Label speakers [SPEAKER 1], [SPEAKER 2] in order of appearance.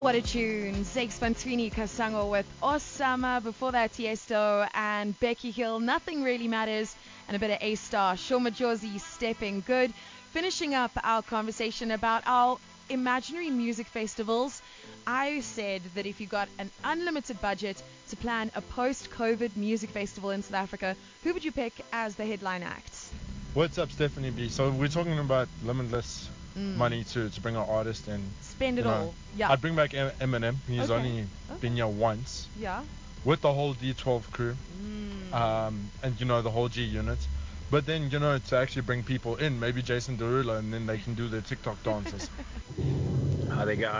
[SPEAKER 1] What a tune. Zakes Bantwini Kasango with Osama. Before that, Tiesto and Becky Hill. Nothing Really Matters. And a bit of A-Star. Shoma Josie, Stepping Good. Finishing up our conversation about our imaginary music festivals. I said that if you got an unlimited budget to plan a post-COVID music festival in South Africa, who would you pick as the headline act?
[SPEAKER 2] What's up, Stephanie B? So we're talking about limitless money to bring our artist and
[SPEAKER 1] spend it all. Yeah.
[SPEAKER 2] I'd bring back Eminem. He's only been here once.
[SPEAKER 1] Yeah.
[SPEAKER 2] With the whole D12 crew, and the whole G unit. But then to actually bring people in, maybe Jason Derulo, and then they can do their TikTok dances.
[SPEAKER 3] How they go?